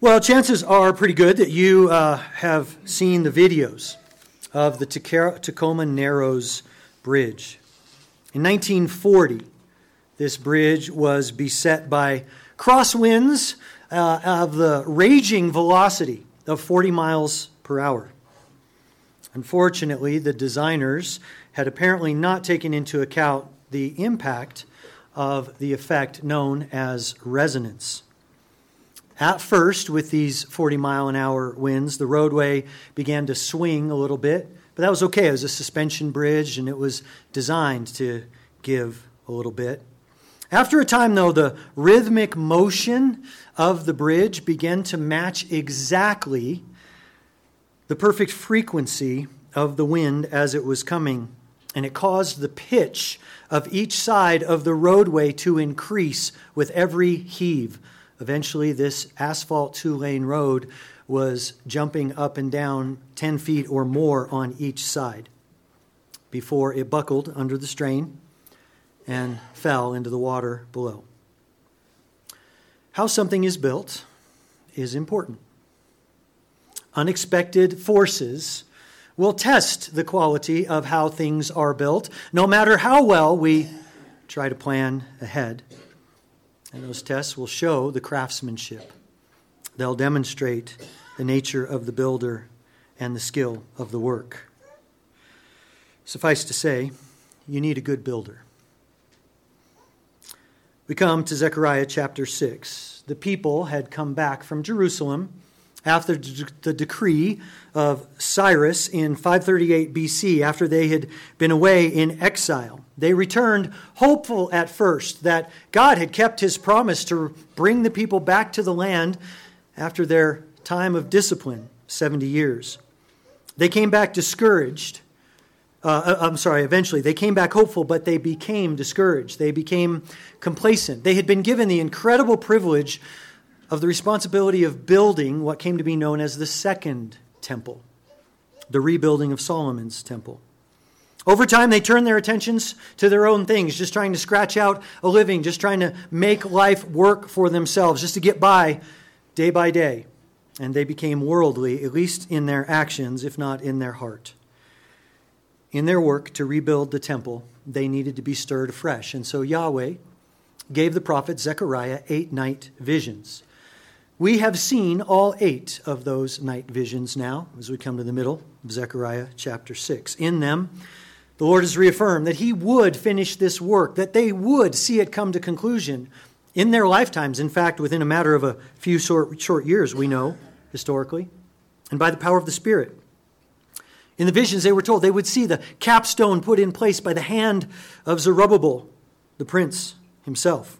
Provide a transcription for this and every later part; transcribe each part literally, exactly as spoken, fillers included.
Well, chances are pretty good that you uh, have seen the videos of the Tacoma Narrows Bridge. In nineteen forty, this bridge was beset by crosswinds uh, of the raging velocity of forty miles per hour. Unfortunately, the designers had apparently not taken into account the impact of the effect known as resonance. At first, with these forty mile an hour winds, the roadway began to swing a little bit, but that was okay. It was a suspension bridge, and it was designed to give a little bit. After a time, though, the rhythmic motion of the bridge began to match exactly the perfect frequency of the wind as it was coming, and it caused the pitch of each side of the roadway to increase with every heave. Eventually, this asphalt two-lane road was jumping up and down ten feet or more on each side before it buckled under the strain and fell into the water below. How something is built is important. Unexpected forces will test the quality of how things are built, no matter how well we try to plan ahead. And those tests will show the craftsmanship. They'll demonstrate the nature of the builder and the skill of the work. Suffice to say, you need a good builder. We come to Zechariah chapter six. The people had come back from Jerusalem after the decree of Cyrus in five thirty-eight B C, after they had been away in exile. They returned hopeful at first that God had kept his promise to bring the people back to the land after their time of discipline, seventy years. They came back discouraged. Uh, I'm sorry, eventually. They came back hopeful, but they became discouraged. They became complacent. They had been given the incredible privilege of the responsibility of building what came to be known as the Second Temple, the rebuilding of Solomon's temple. Over time, they turned their attentions to their own things, just trying to scratch out a living, just trying to make life work for themselves, just to get by day by day. And they became worldly, at least in their actions, if not in their heart. In their work to rebuild the temple, they needed to be stirred afresh. And so Yahweh gave the prophet Zechariah eight night visions. We have seen all eight of those night visions now, as we come to the middle of Zechariah chapter six. In them, the Lord has reaffirmed that he would finish this work, that they would see it come to conclusion in their lifetimes. In fact, within a matter of a few short, short years, we know, historically, and by the power of the Spirit. In the visions, they were told they would see the capstone put in place by the hand of Zerubbabel, the prince himself.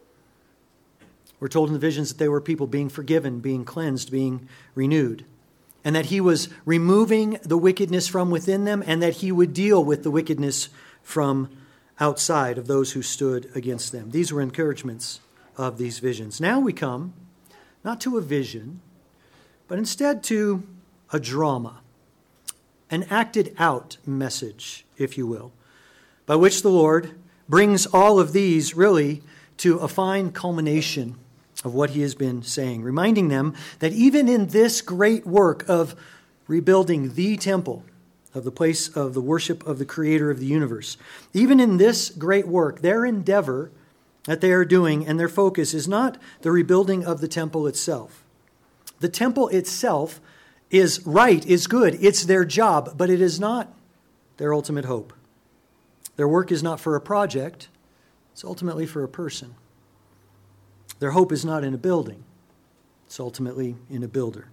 We're told in the visions that they were people being forgiven, being cleansed, being renewed, and that he was removing the wickedness from within them, and that he would deal with the wickedness from outside of those who stood against them. These were encouragements of these visions. Now we come not to a vision, but instead to a drama, an acted out message, if you will, by which the Lord brings all of these really to a fine culmination of what he has been saying, reminding them that even in this great work of rebuilding the temple, of the place of the worship of the Creator of the universe, even in this great work, their endeavor that they are doing and their focus is not the rebuilding of the temple itself. The temple itself is right, is good, it's their job, but it is not their ultimate hope. Their work is not for a project, it's ultimately for a person. Their hope is not in a building, it's ultimately in a builder.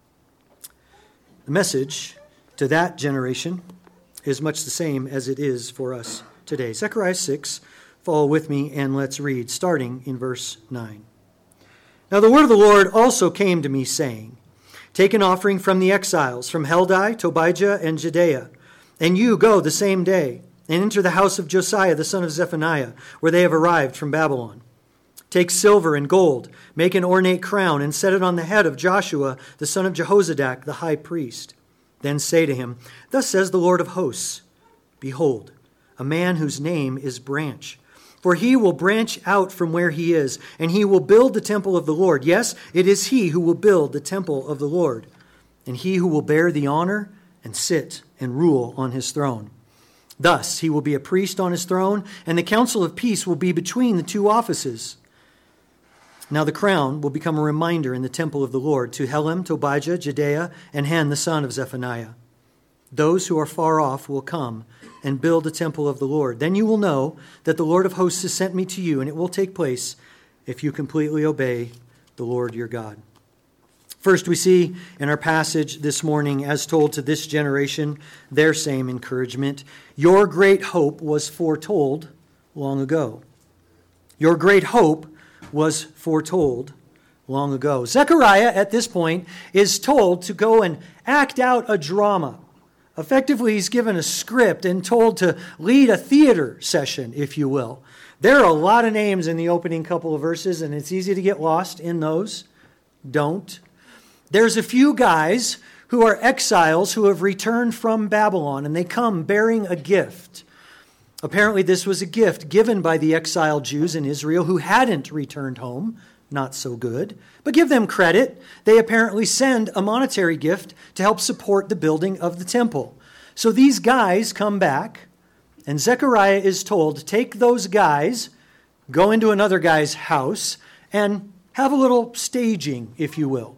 The message to that generation is much the same as it is for us today. Zechariah six, follow with me and let's read, starting in verse nine. Now the word of the Lord also came to me, saying, take an offering from the exiles, from Heldai, Tobijah, and Jedaiah, and you go the same day, and enter the house of Josiah the son of Zephaniah, where they have arrived from Babylon. Take silver and gold, make an ornate crown, and set it on the head of Joshua the son of Jehozadak, the high priest. Then say to him, thus says the Lord of hosts, behold, a man whose name is Branch, For he will branch out from where he is, and he will build the temple of the Lord. Yes, it is he who will build the temple of the Lord, and he who will bear the honor and sit and rule on his throne. Thus he will be a priest on his throne, and the council of peace will be between the two offices. Now the crown will become a reminder in the temple of the Lord to Helem, Tobijah, Jedaiah, and Han the son of Zephaniah. Those who are far off will come and build the temple of the Lord. Then you will know that the Lord of hosts has sent me to you, and it will take place if you completely obey the Lord your God. First, we see in our passage this morning, as told to this generation, their same encouragement. Your great hope was foretold long ago. Your great hope was foretold long ago. Zechariah, at this point, is told to go and act out a drama. Effectively, he's given a script and told to lead a theater session, if you will. There are a lot of names in the opening couple of verses, and it's easy to get lost in those. Don't. There's a few guys who are exiles who have returned from Babylon, and they come bearing a gift. Apparently, this was a gift given by the exiled Jews in Israel who hadn't returned home. Not so good. But give them credit. They apparently send a monetary gift to help support the building of the temple. So these guys come back, and Zechariah is told to take those guys, go into another guy's house, and have a little staging, if you will.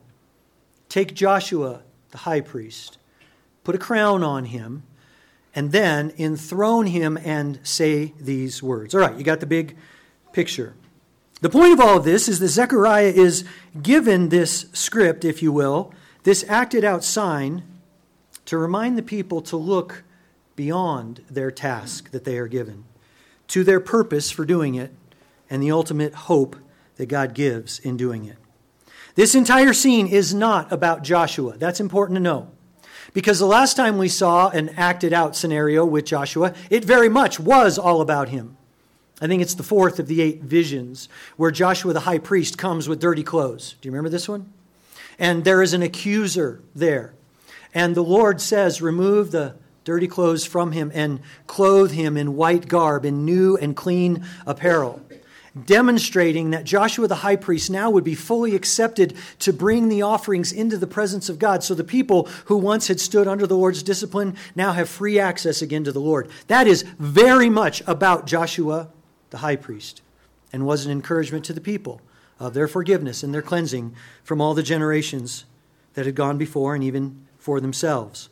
Take Joshua, the high priest, put a crown on him, and then enthrone him and say these words. All right, you got the big picture. The point of all of this is that Zechariah is given this script, if you will, this acted out sign to remind the people to look beyond their task that they are given, to their purpose for doing it, and the ultimate hope that God gives in doing it. This entire scene is not about Joshua. That's important to know. Because the last time we saw an acted out scenario with Joshua, it very much was all about him. I think it's the fourth of the eight visions where Joshua the high priest comes with dirty clothes. Do you remember this one? And there is an accuser there. And the Lord says, remove the dirty clothes from him and clothe him in white garb, in new and clean apparel. Demonstrating that Joshua the high priest now would be fully accepted to bring the offerings into the presence of God. So the people who once had stood under the Lord's discipline now have free access again to the Lord. That is very much about Joshua the high priest, and was an encouragement to the people of their forgiveness and their cleansing from all the generations that had gone before and even for themselves.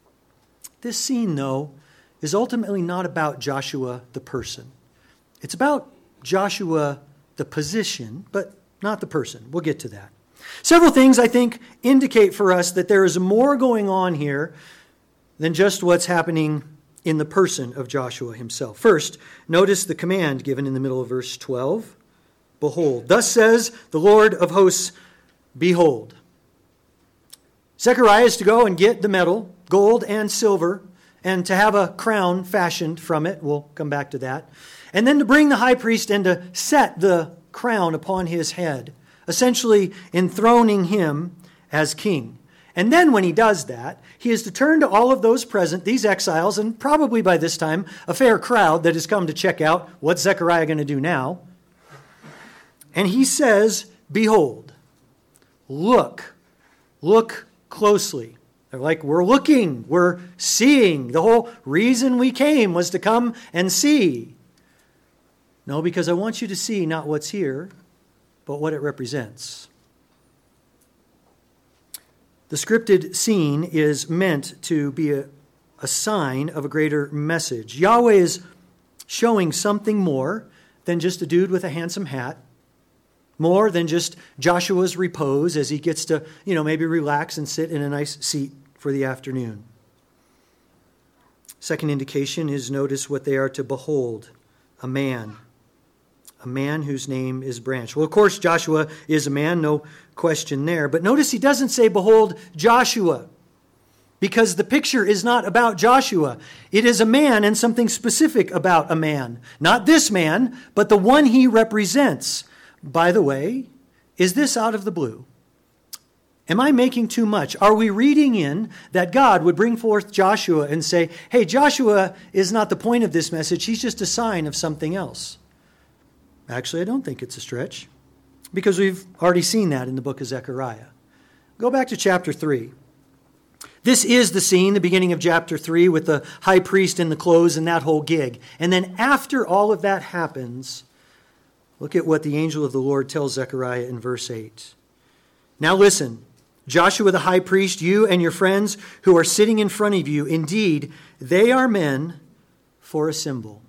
This scene, though, is ultimately not about Joshua the person. It's about Joshua the position, but not the person. We'll get to that. Several things, I think, indicate for us that there is more going on here than just what's happening in the person of Joshua himself. First, notice the command given in the middle of verse twelve. Behold, thus says the Lord of hosts, behold. Zechariah is to go and get the metal, gold and silver, and to have a crown fashioned from it. We'll come back to that. And then to bring the high priest and to set the crown upon his head, essentially enthroning him as king. And then when he does that, he is to turn to all of those present, these exiles, and probably by this time a fair crowd that has come to check out what's Zechariah going to do now. And he says, behold, look, look closely. They're like, we're looking, we're seeing. The whole reason we came was to come and see. No, because I want you to see not what's here, but what it represents. The scripted scene is meant to be a, a sign of a greater message. Yahweh is showing something more than just a dude with a handsome hat, more than just Joshua's repose as he gets to, you know, maybe relax and sit in a nice seat for the afternoon. Second indication is, notice what they are to behold, a man. A man whose name is Branch. Well, of course, Joshua is a man, no question there. But notice he doesn't say, behold, Joshua, because the picture is not about Joshua. It is a man and something specific about a man. Not this man, but the one he represents. By the way, is this out of the blue? Am I making too much? Are we reading in that God would bring forth Joshua and say, hey, Joshua is not the point of this message. He's just a sign of something else? Actually, I don't think it's a stretch, because we've already seen that in the book of Zechariah. Go back to chapter three. This is the scene, the beginning of chapter three, with the high priest in the clothes and that whole gig. And then after all of that happens, look at what the angel of the Lord tells Zechariah in verse eight. Now listen, Joshua the high priest, you and your friends who are sitting in front of you, indeed, they are men for a symbol.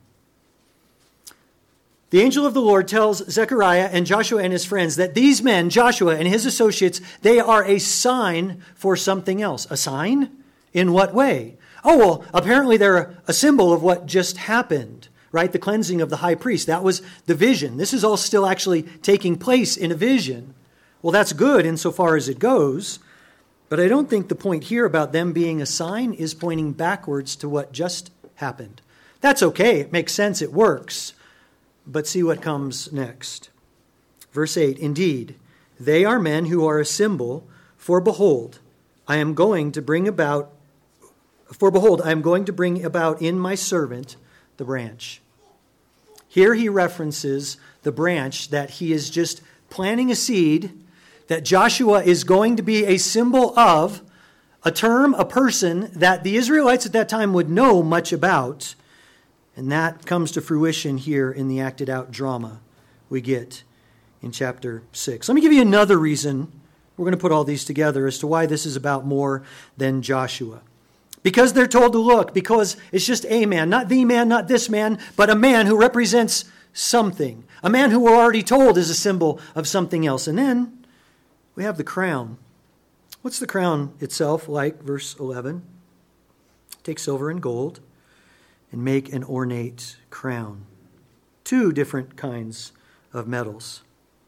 The angel of the Lord tells Zechariah and Joshua and his friends that these men, Joshua and his associates, they are a sign for something else. A sign? In what way? Oh, well, apparently they're a symbol of what just happened, right? The cleansing of the high priest. That was the vision. This is all still actually taking place in a vision. Well, that's good insofar as it goes, but I don't think the point here about them being a sign is pointing backwards to what just happened. That's okay. It makes sense. It works. But see what comes next. Verse eight, indeed, they are men who are a symbol, for behold, I am going to bring about, for behold, I am going to bring about in my servant the branch. Here he references the branch that he is just planting a seed that Joshua is going to be a symbol of, a term, a person that the Israelites at that time would know much about. And that comes to fruition here in the acted out drama we get in chapter six. Let me give you another reason we're going to put all these together as to why this is about more than Joshua. Because they're told to look, because it's just a man, not the man, not this man, but a man who represents something. A man who we're already told is a symbol of something else. And then we have the crown. What's the crown itself like? Verse eleven. Take silver and gold and make an ornate crown. Two different kinds of metals.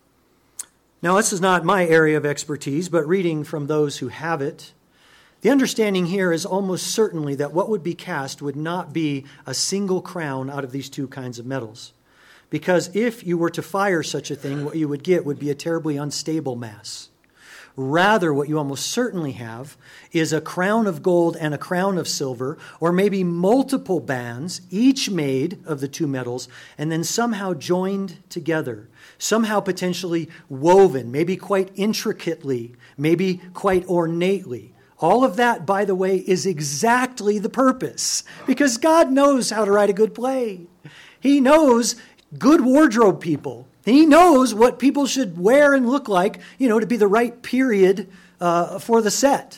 Now, this is not my area of expertise, but reading from those who have it, the understanding here is almost certainly that what would be cast would not be a single crown out of these two kinds of metals. Because if you were to fire such a thing, what you would get would be a terribly unstable mass. Rather, what you almost certainly have is a crown of gold and a crown of silver, or maybe multiple bands, each made of the two metals, and then somehow joined together, somehow potentially woven, maybe quite intricately, maybe quite ornately. All of that, by the way, is exactly the purpose, because God knows how to write a good play. He knows good wardrobe people. He knows what people should wear and look like, you know, to be the right period uh, for the set.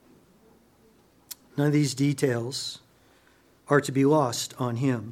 None of these details are to be lost on him.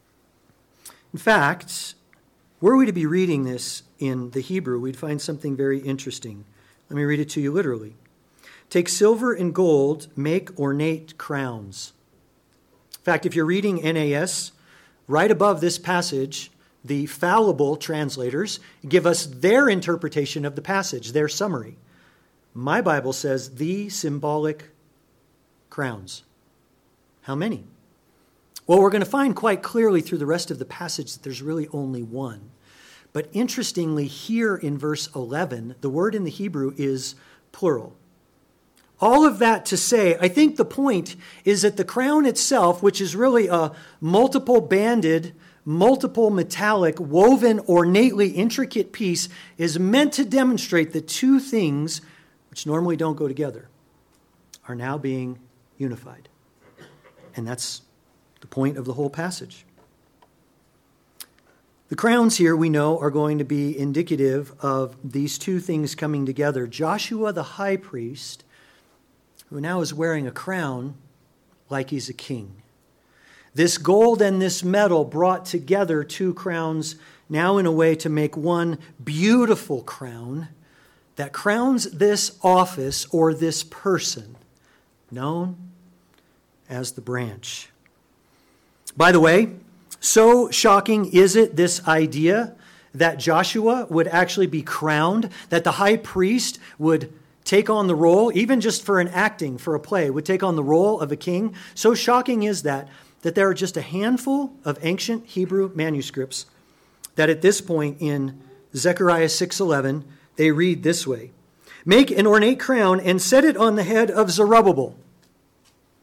In fact, were we to be reading this in the Hebrew, we'd find something very interesting. Let me read it to you literally. Take silver and gold, make ornate crowns. In fact, if you're reading N A S, right above this passage, the fallible translators give us their interpretation of the passage, their summary. My Bible says the symbolic crowns. How many? Well, we're going to find quite clearly through the rest of the passage that there's really only one. But interestingly, here in verse eleven, the word in the Hebrew is plural. All of that to say, I think the point is that the crown itself, which is really a multiple banded, multiple metallic, woven, ornately intricate piece, is meant to demonstrate that two things, which normally don't go together, are now being unified. And that's the point of the whole passage. The crowns here, we know, are going to be indicative of these two things coming together. Joshua the high priest, who now is wearing a crown like he's a king. This gold and this metal brought together two crowns now in a way to make one beautiful crown that crowns this office or this person known as the branch. By the way, so shocking is it, this idea that Joshua would actually be crowned, that the high priest would take on the role, even just for an acting, for a play, would take on the role of a king. So shocking is that, that there are just a handful of ancient Hebrew manuscripts that at this point in Zechariah six eleven, they read this way. Make an ornate crown and set it on the head of Zerubbabel.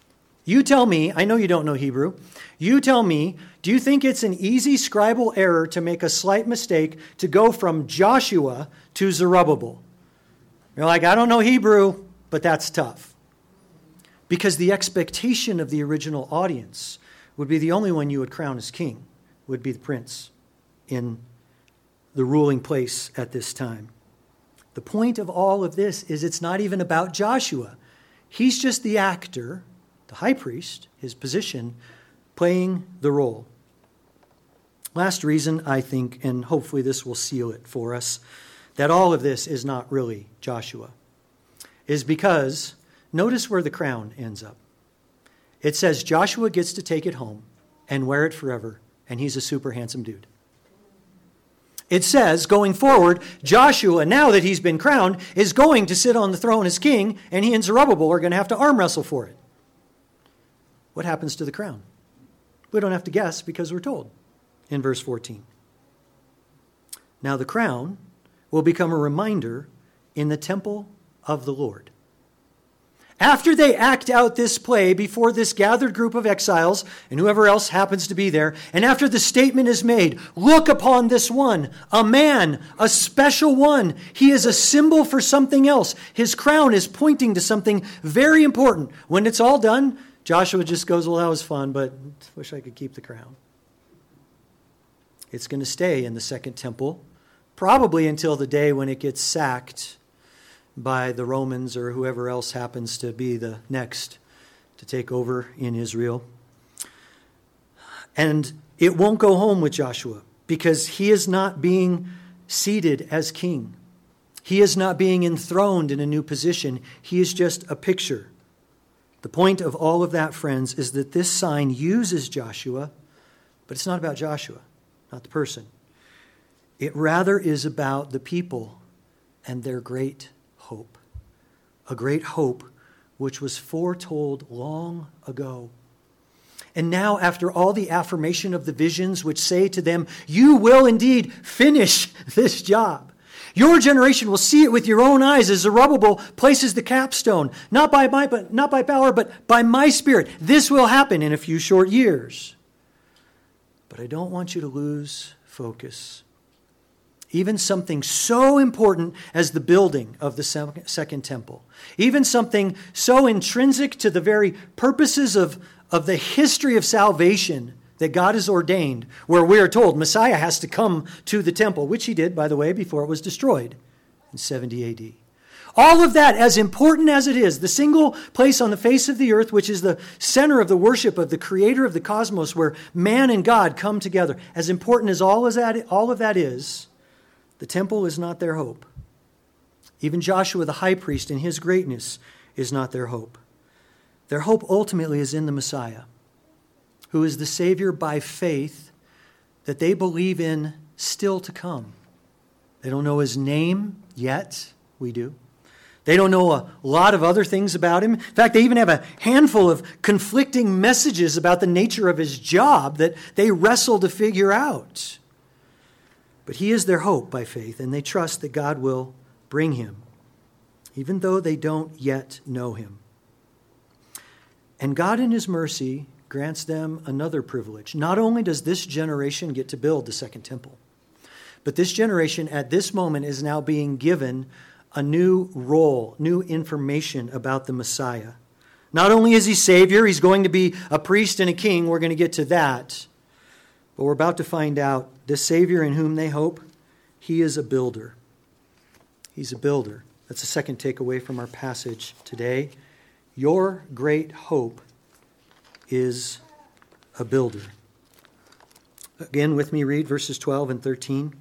You tell me, I know you don't know Hebrew, you tell me, do you think it's an easy scribal error to make a slight mistake to go from Joshua to Zerubbabel? You're like, I don't know Hebrew, but that's tough. Because the expectation of the original audience would be the only one you would crown as king, would be the prince in the ruling place at this time. The point of all of this is it's not even about Joshua. He's just the actor, the high priest, his position, playing the role. Last reason, I think, and hopefully this will seal it for us, that all of this is not really Joshua, is because notice where the crown ends up. It says Joshua gets to take it home and wear it forever, and he's a super handsome dude. It says, going forward, Joshua, now that he's been crowned, is going to sit on the throne as king, and he and Zerubbabel are going to have to arm wrestle for it. What happens to the crown? We don't have to guess because we're told in verse fourteen. Now the crown will become a reminder in the temple of the Lord. After they act out this play before this gathered group of exiles and whoever else happens to be there, and after the statement is made, look upon this one, a man, a special one. He is a symbol for something else. His crown is pointing to something very important. When it's all done, Joshua just goes, well, that was fun, but I wish I could keep the crown. It's going to stay in the second temple, probably until the day when it gets sacked by the Romans or whoever else happens to be the next to take over in Israel. And it won't go home with Joshua because he is not being seated as king. He is not being enthroned in a new position. He is just a picture. The point of all of that, friends, is that this sign uses Joshua, but it's not about Joshua, not the person. It rather is about the people and their great hope. A great hope which was foretold long ago. And now, after all the affirmation of the visions which say to them, you will indeed finish this job. Your generation will see it with your own eyes as Zerubbabel places the capstone, not by my, but not by power, but by my Spirit. This will happen in a few short years. But I don't want you to lose focus. Even something so important as the building of the second temple. Even something so intrinsic to the very purposes of, of the history of salvation that God has ordained, where we are told Messiah has to come to the temple, which he did, by the way, before it was destroyed in seventy A D. All of that, as important as it is, the single place on the face of the earth, which is the center of the worship of the creator of the cosmos, where man and God come together, as important as all, as that, all of that is, the temple is not their hope. Even Joshua, the high priest, in his greatness, is not their hope. Their hope ultimately is in the Messiah, who is the Savior by faith that they believe in still to come. They don't know his name yet. We do. They don't know a lot of other things about him. In fact, they even have a handful of conflicting messages about the nature of his job that they wrestle to figure out. But he is their hope by faith, and they trust that God will bring him, even though they don't yet know him. And God in his mercy grants them another privilege. Not only does this generation get to build the second temple, but this generation at this moment is now being given a new role, new information about the Messiah. Not only is he Savior, he's going to be a priest and a king. We're going to get to that. But we're about to find out this Savior in whom they hope, he is a builder. He's a builder. That's the second takeaway from our passage today. Your great hope is a builder. Again, with me, read verses twelve and thirteen.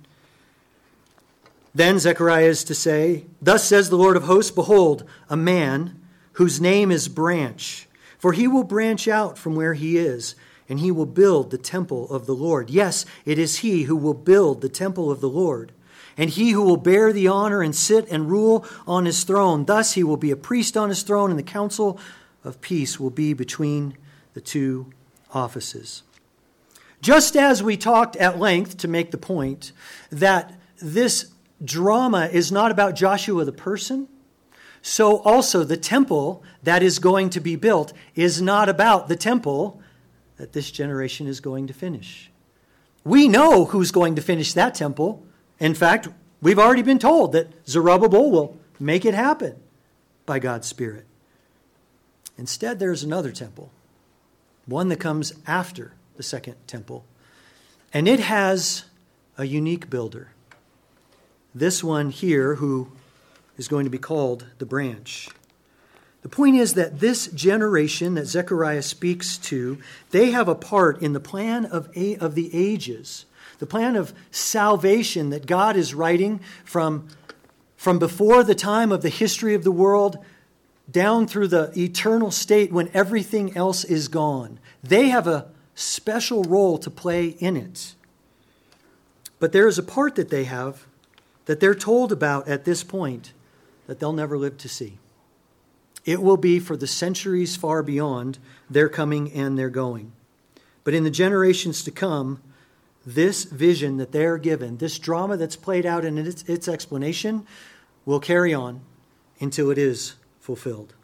Then Zechariah is to say, thus says the Lord of hosts, behold, a man whose name is Branch, for he will branch out from where he is, and he will build the temple of the Lord. Yes, it is he who will build the temple of the Lord, and he who will bear the honor and sit and rule on his throne. Thus he will be a priest on his throne, and the council of peace will be between the two offices. Just as we talked at length to make the point that this drama is not about Joshua the person, so also the temple that is going to be built is not about the temple that this generation is going to finish. We know who's going to finish that temple. In fact, we've already been told that Zerubbabel will make it happen by God's Spirit. Instead, there's another temple, one that comes after the second temple, and it has a unique builder. This one here, who is going to be called the branch. The point is that this generation that Zechariah speaks to, they have a part in the plan of, a, of the ages, the plan of salvation that God is writing from, from before the time of the history of the world down through the eternal state when everything else is gone. They have a special role to play in it. But there is a part that they have that they're told about at this point that they'll never live to see. It will be for the centuries far beyond their coming and their going. But in the generations to come, this vision that they're given, this drama that's played out in its, its explanation, will carry on until it is fulfilled.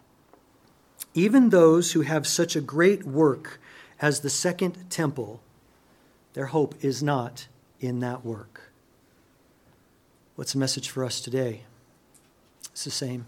Even those who have such a great work as the second temple, their hope is not in that work. What's the message for us today? It's the same.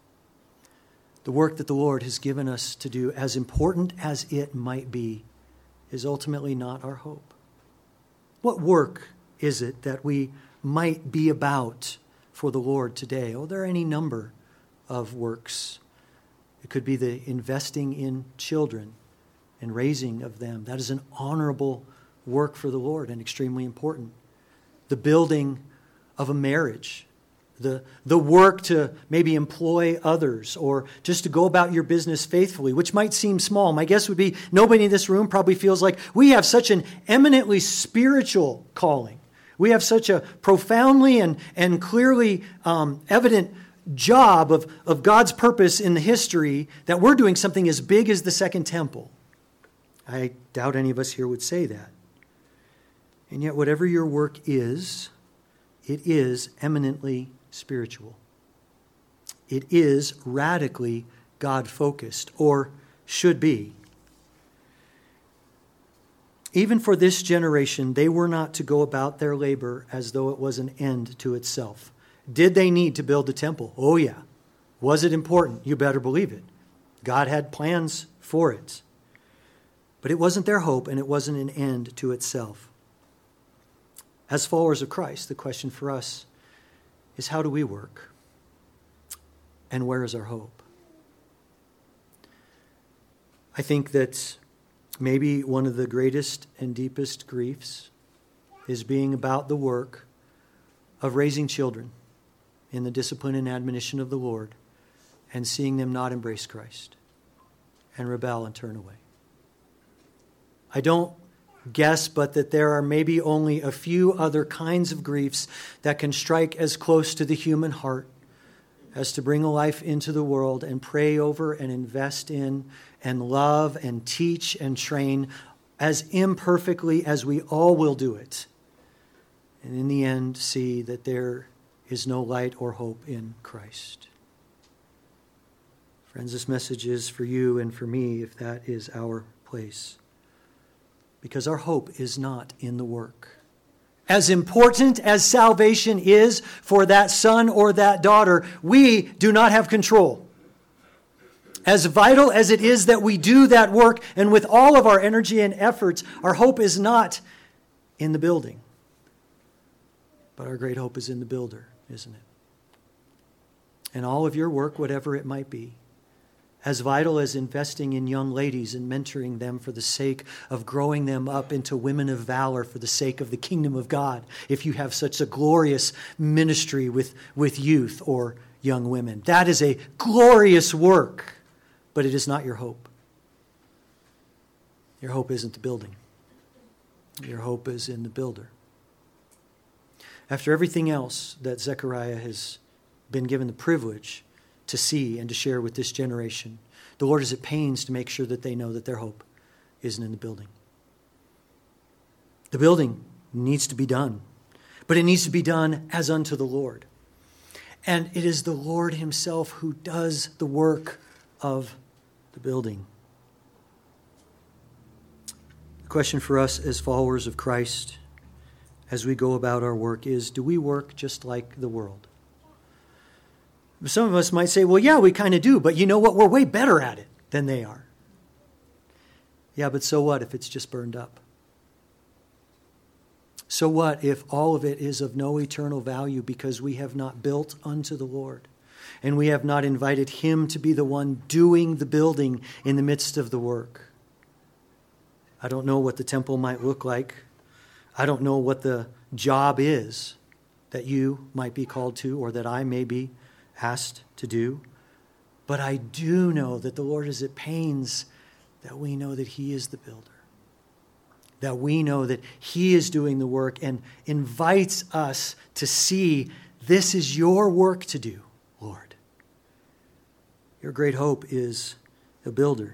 The work that the Lord has given us to do, as important as it might be, is ultimately not our hope. What work is it that we might be about for the Lord today? Oh, there are any number of works. It could be the investing in children and raising of them. That is an honorable work for the Lord and extremely important. The building of a marriage, the, the work to maybe employ others or just to go about your business faithfully, which might seem small. My guess would be nobody in this room probably feels like we have such an eminently spiritual calling. We have such a profoundly and, and clearly um, evident job of, of God's purpose in the history that we're doing something as big as the Second Temple. I doubt any of us here would say that. And yet whatever your work is, it is eminently spiritual. It is radically God-focused, or should be. Even for this generation, they were not to go about their labor as though it was an end to itself. Did they need to build the temple? Oh, yeah. Was it important? You better believe it. God had plans for it. But it wasn't their hope, and it wasn't an end to itself. As followers of Christ, the question for us is, how do we work? And where is our hope? I think that maybe one of the greatest and deepest griefs is being about the work of raising children in the discipline and admonition of the Lord and seeing them not embrace Christ and rebel and turn away. I don't guess but that there are maybe only a few other kinds of griefs that can strike as close to the human heart as to bring a life into the world and pray over and invest in and love and teach and train as imperfectly as we all will do it. And in the end, see that there is no light or hope in Christ. Friends, this message is for you and for me if that is our place. Because our hope is not in the work. As important as salvation is for that son or that daughter, we do not have control. As vital as it is that we do that work, and with all of our energy and efforts, our hope is not in the building. But our great hope is in the builder, isn't it? And all of your work, whatever it might be, as vital as investing in young ladies and mentoring them for the sake of growing them up into women of valor for the sake of the kingdom of God, if you have such a glorious ministry with, with youth or young women. That is a glorious work, but it is not your hope. Your hope isn't the building. Your hope is in the builder. After everything else that Zechariah has been given the privilege to see and to share with this generation, the Lord is at pains to make sure that they know that their hope isn't in the building. The building needs to be done, but it needs to be done as unto the Lord. And it is the Lord himself who does the work of the building. The question for us as followers of Christ, as we go about our work, is, do we work just like the world? Some of us might say, well, yeah, we kind of do, but you know what? We're way better at it than they are. Yeah, but so what if it's just burned up? So what if all of it is of no eternal value because we have not built unto the Lord, and we have not invited him to be the one doing the building in the midst of the work? I don't know what the temple might look like. I don't know what the job is that you might be called to, or that I may be asked to do. But I do know that the Lord is at pains that we know that he is the builder, that we know that he is doing the work and invites us to see, this is your work to do, Lord. Your great hope is a builder.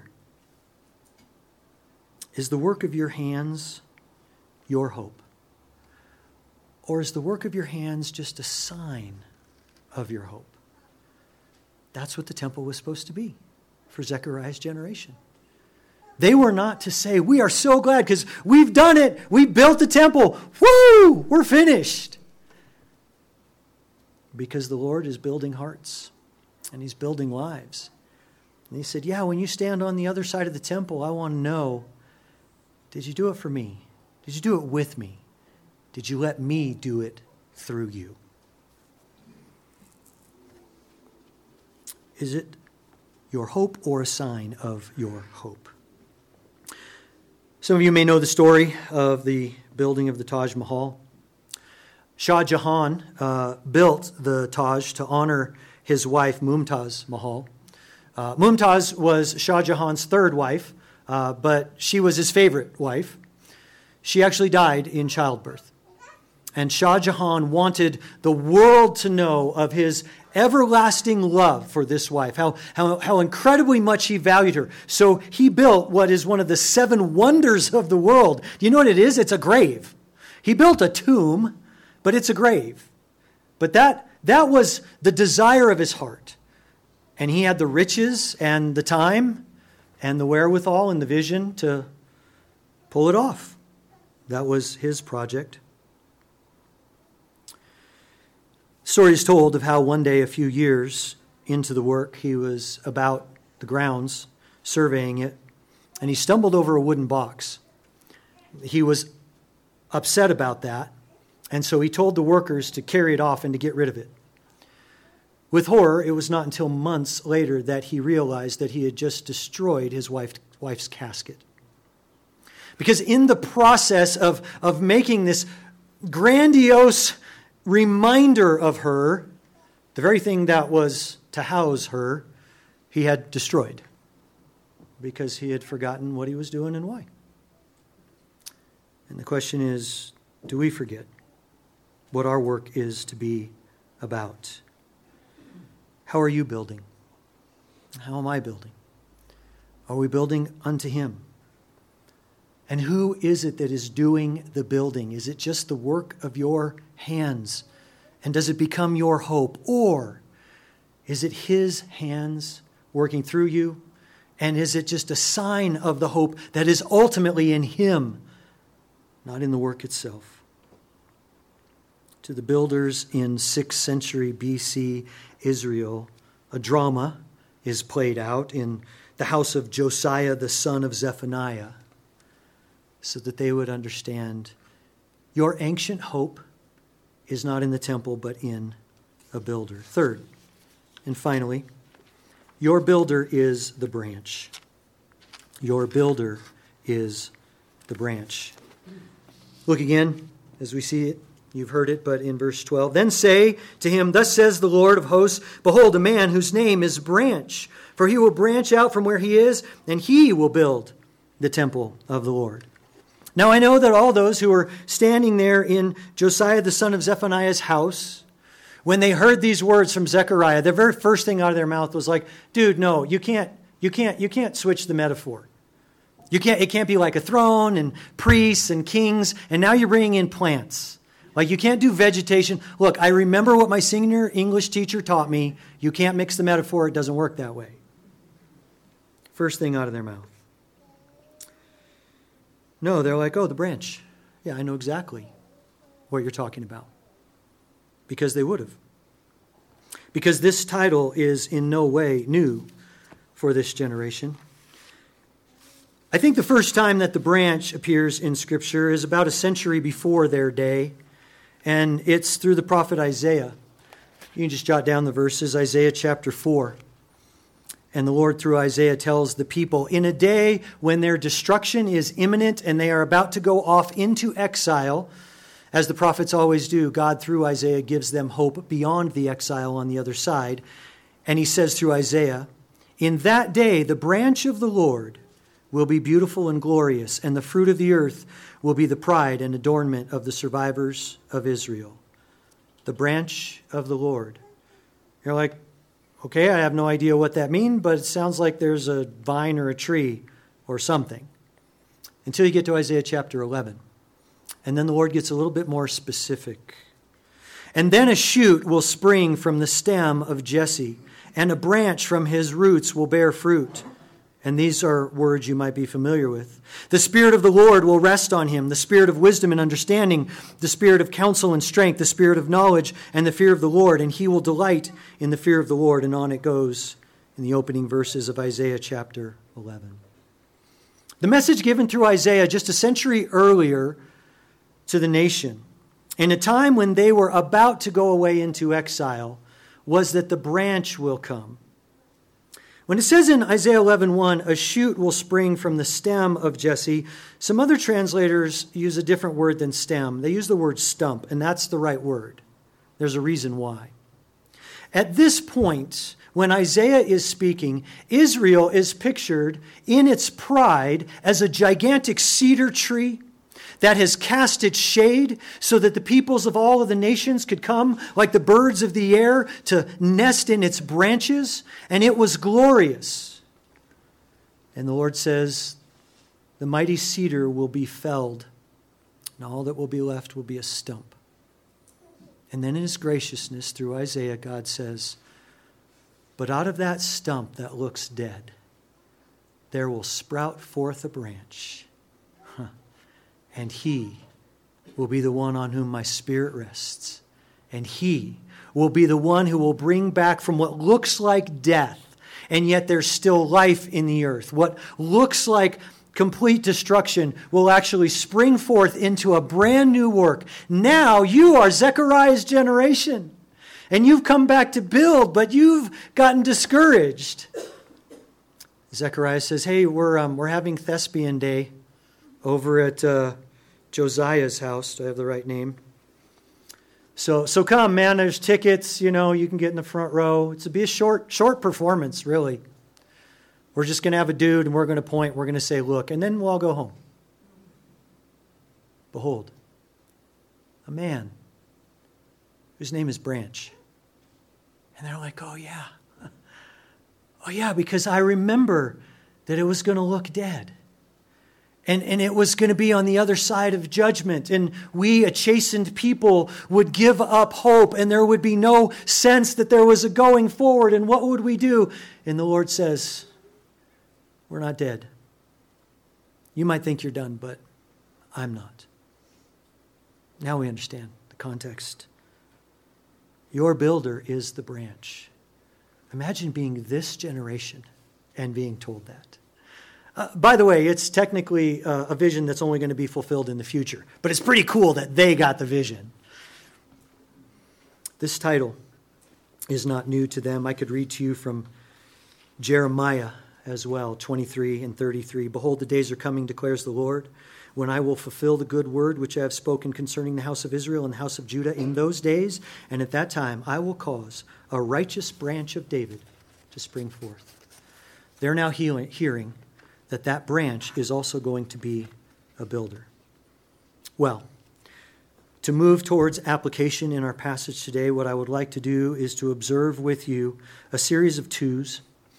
Is the work of your hands your hope? Or is the work of your hands just a sign of your hope? That's what the temple was supposed to be for Zechariah's generation. They were not to say, we are so glad because we've done it. We built the temple. Woo! We're finished. Because the Lord is building hearts and he's building lives. And he said, yeah, when you stand on the other side of the temple, I want to know, did you do it for me? Did you do it with me? Did you let me do it through you? Is it your hope or a sign of your hope? Some of you may know the story of the building of the Taj Mahal. Shah Jahan uh, built the Taj to honor his wife, Mumtaz Mahal. Uh, Mumtaz was Shah Jahan's third wife, uh, but she was his favorite wife. She actually died in childbirth. And Shah Jahan wanted the world to know of his everlasting love for this wife, how, how, how incredibly much he valued her. So he built what is one of the seven wonders of the world. Do you know what it is? It's a grave. He built a tomb, but it's a grave. But that, that was the desire of his heart. And he had the riches and the time and the wherewithal and the vision to pull it off. That was his project. Story is told of how one day, a few years into the work, he was about the grounds, surveying it, and he stumbled over a wooden box. He was upset about that, and so he told the workers to carry it off and to get rid of it. With horror, it was not until months later that he realized that he had just destroyed his wife, wife's casket. Because in the process of, of making this grandiose reminder of her, the very thing that was to house her, he had destroyed because he had forgotten what he was doing and why. And the question is, do we forget what our work is to be about? How are you building? How am I building? Are we building unto him? And who is it that is doing the building? Is it just the work of your hands? And does it become your hope? Or is it his hands working through you? And is it just a sign of the hope that is ultimately in him, not in the work itself? To the builders in sixth century B C Israel, a drama is played out in the house of Josiah, the son of Zephaniah, so that they would understand your ancient hope is not in the temple, but in a builder. Third, and finally, your builder is the branch. Your builder is the branch. Look again as we see it. You've heard it, but in verse twelve. Then say to him, thus says the Lord of hosts, behold, a man whose name is Branch, for he will branch out from where he is, and he will build the temple of the Lord. Now I know that all those who were standing there in Josiah the son of Zephaniah's house, when they heard these words from Zechariah, the very first thing out of their mouth was like, dude, no, you can't, you can't, you can't switch the metaphor. You can't, it can't be like a throne and priests and kings, and now you're bringing in plants. Like you can't do vegetation. Look, I remember what my senior English teacher taught me. You can't mix the metaphor. It doesn't work that way. First thing out of their mouth. No, they're like, oh, the branch. Yeah, I know exactly what you're talking about. Because they would have. Because this title is in no way new for this generation. I think the first time that the branch appears in Scripture is about a century before their day, and it's through the prophet Isaiah. You can just jot down the verses, Isaiah chapter four. And the Lord through Isaiah tells the people, in a day when their destruction is imminent and they are about to go off into exile, as the prophets always do, God through Isaiah gives them hope beyond the exile on the other side. And he says through Isaiah, in that day the branch of the Lord will be beautiful and glorious, and the fruit of the earth will be the pride and adornment of the survivors of Israel. The branch of the Lord. You're like, okay, I have no idea what that means, but it sounds like there's a vine or a tree or something. Until you get to Isaiah chapter eleven. And then the Lord gets a little bit more specific. And then a shoot will spring from the stem of Jesse, and a branch from his roots will bear fruit. And these are words you might be familiar with. The Spirit of the Lord will rest on him, the Spirit of wisdom and understanding, the Spirit of counsel and strength, the Spirit of knowledge and the fear of the Lord, and he will delight in the fear of the Lord. And on it goes in the opening verses of Isaiah chapter eleven. The message given through Isaiah just a century earlier to the nation, in a time when they were about to go away into exile, was that the branch will come. When it says in Isaiah eleven one, a shoot will spring from the stem of Jesse, some other translators use a different word than stem. They use the word stump, and that's the right word. There's a reason why. At this point, when Isaiah is speaking, Israel is pictured in its pride as a gigantic cedar tree that has cast its shade so that the peoples of all of the nations could come like the birds of the air to nest in its branches, and it was glorious. And the Lord says, the mighty cedar will be felled, and all that will be left will be a stump. And then in his graciousness through Isaiah, God says, but out of that stump that looks dead, there will sprout forth a branch. And he will be the one on whom my Spirit rests. And he will be the one who will bring back from what looks like death, and yet there's still life in the earth. What looks like complete destruction will actually spring forth into a brand new work. Now you are Zechariah's generation. And you've come back to build, but you've gotten discouraged. Zechariah says, hey, we're, um, we're having Thespian Day over at uh, Josiah's house. Do I have the right name? So so come, man. There's tickets. You know, you can get in the front row. It's to be a short, short performance, really. We're just going to have a dude, and we're going to point. We're going to say, look, and then we'll all go home. Behold, a man whose name is Branch. And they're like, oh, yeah. Oh, yeah, because I remember that it was going to look dead. And, and it was going to be on the other side of judgment. And we, a chastened people, would give up hope. And there would be no sense that there was a going forward. And what would we do? And the Lord says, we're not dead. You might think you're done, but I'm not. Now we understand the context. Your builder is the branch. Imagine being this generation and being told that. Uh, by the way, it's technically uh, a vision that's only going to be fulfilled in the future. But it's pretty cool that they got the vision. This title is not new to them. I could read to you from Jeremiah as well, twenty-three and thirty-three. Behold, the days are coming, declares the Lord, when I will fulfill the good word which I have spoken concerning the house of Israel and the house of Judah in those days. And at that time I will cause a righteous branch of David to spring forth. They're now healing, hearing that that branch is also going to be a builder. Well, to move towards application in our passage today, what I would like to do is to observe with you a series of twos.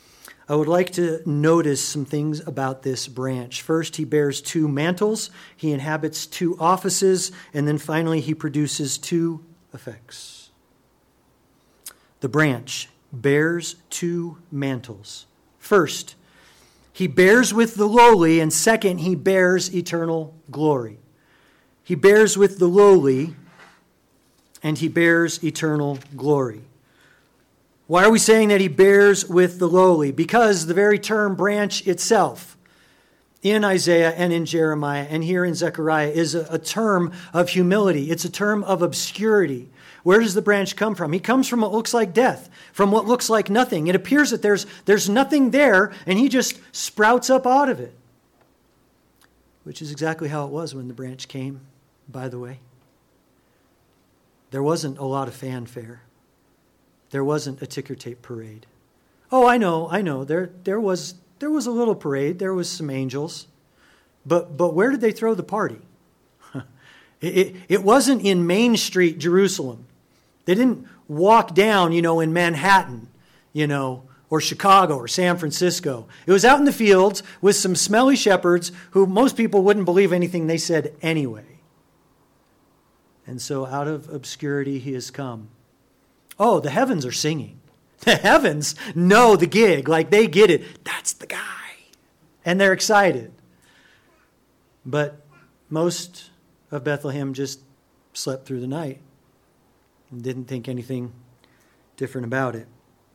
I would like to notice some things about this branch. First, he bears two mantles, he inhabits two offices, and then finally he produces two effects. The branch bears two mantles. First, he bears with the lowly, and second, he bears eternal glory. He bears with the lowly, and he bears eternal glory. Why are we saying that he bears with the lowly? Because the very term branch itself in Isaiah and in Jeremiah and here in Zechariah is a, a term of humility. It's a term of obscurity. Where does the branch come from? He comes from what looks like death, from what looks like nothing. It appears that there's, there's nothing there, and he just sprouts up out of it. Which is exactly how it was when the branch came, by the way. There wasn't a lot of fanfare. There wasn't a ticker tape parade. Oh, I know, I know. There, there was, there was a little parade. There was some angels. But, but where did they throw the party? it, it, it wasn't in Main Street, Jerusalem. They didn't walk down, you know, in Manhattan, you know, or Chicago or San Francisco. It was out in the fields with some smelly shepherds who most people wouldn't believe anything they said anyway. And so out of obscurity he has come. Oh, the heavens are singing. The heavens know the gig, like they get it. That's the guy. And they're excited. But most of Bethlehem just slept through the night and didn't think anything different about it.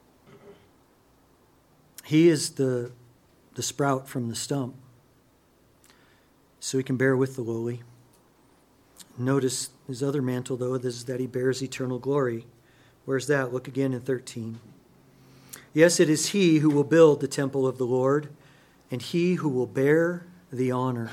He is the, the sprout from the stump, so he can bear with the lowly. Notice his other mantle, though, is that he bears eternal glory. Where's that? Look again in thirteen. Yes, it is he who will build the temple of the Lord, and he who will bear the honor.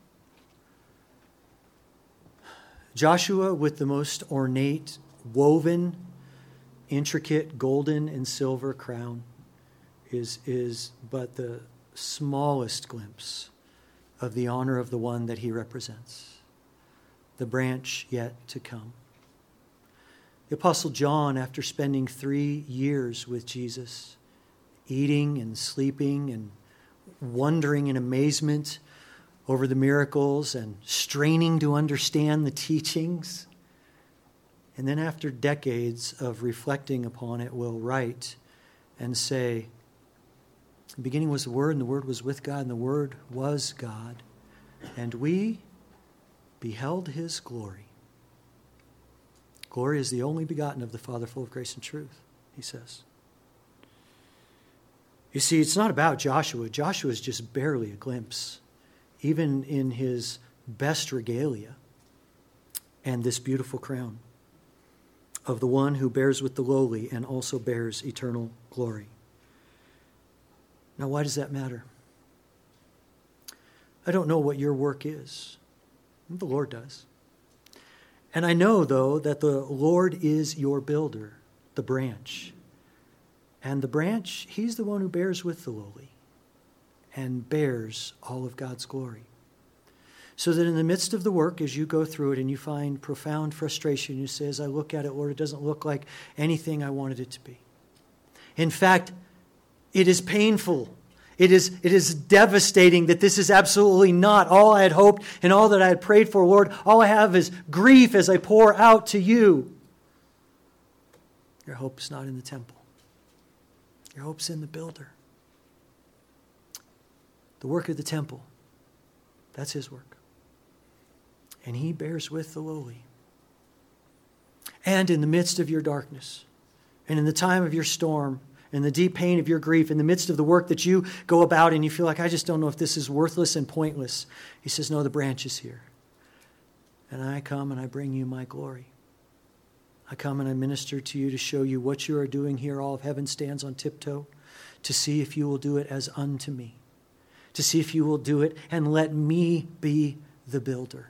Joshua, with the most ornate, woven, intricate golden and silver crown, is, is but the smallest glimpse of the honor of the one that he represents, the branch yet to come. The Apostle John, after spending three years with Jesus, eating and sleeping and wondering in amazement over the miracles and straining to understand the teachings, and then after decades of reflecting upon it, will write and say, "In the beginning was the Word, and the Word was with God, and the Word was God, and we beheld his glory." Glory is the only begotten of the Father, full of grace and truth, he says. You see, it's not about Joshua. Joshua is just barely a glimpse, even in his best regalia and this beautiful crown of the one who bears with the lowly and also bears eternal glory. Now, why does that matter? I don't know what your work is. The Lord does. And I know, though, that the Lord is your builder, the branch. And the branch, he's the one who bears with the lowly and bears all of God's glory. So that in the midst of the work, as you go through it and you find profound frustration, you say, as I look at it, Lord, it doesn't look like anything I wanted it to be. In fact, it is painful. It is, it is devastating that this is absolutely not all I had hoped and all that I had prayed for, Lord. All I have is grief as I pour out to you. Your hope is not in the temple. Your hope's in the builder. The work of the temple, that's his work. And he bears with the lowly. And in the midst of your darkness, and in the time of your storm, in the deep pain of your grief, in the midst of the work that you go about and you feel like, I just don't know if this is worthless and pointless. He says, no, the branch is here. And I come and I bring you my glory. I come and I minister to you to show you what you are doing here. All of heaven stands on tiptoe to see if you will do it as unto me. To see if you will do it and let me be the builder.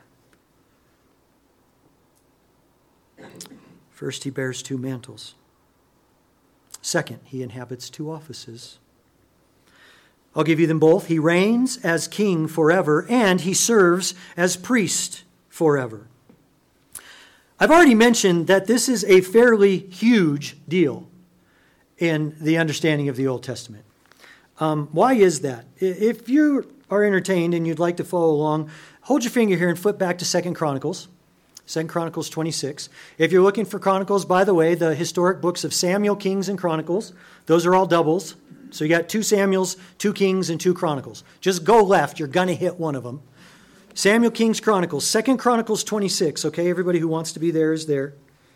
First, he bears two mantles. Second, he inhabits two offices. I'll give you them both. He reigns as king forever, and he serves as priest forever. I've already mentioned that this is a fairly huge deal in the understanding of the Old Testament. Um, why is that? If you are entertained and you'd like to follow along, hold your finger here and flip back to Second Chronicles. Second Chronicles twenty-six. If you're looking for Chronicles, by the way, the historic books of Samuel, Kings, and Chronicles, those are all doubles. So you got two Samuels, two Kings, and two Chronicles. Just go left. You're going to hit one of them. Samuel, Kings, Chronicles. Second Chronicles twenty-six. Okay, everybody who wants to be there is there.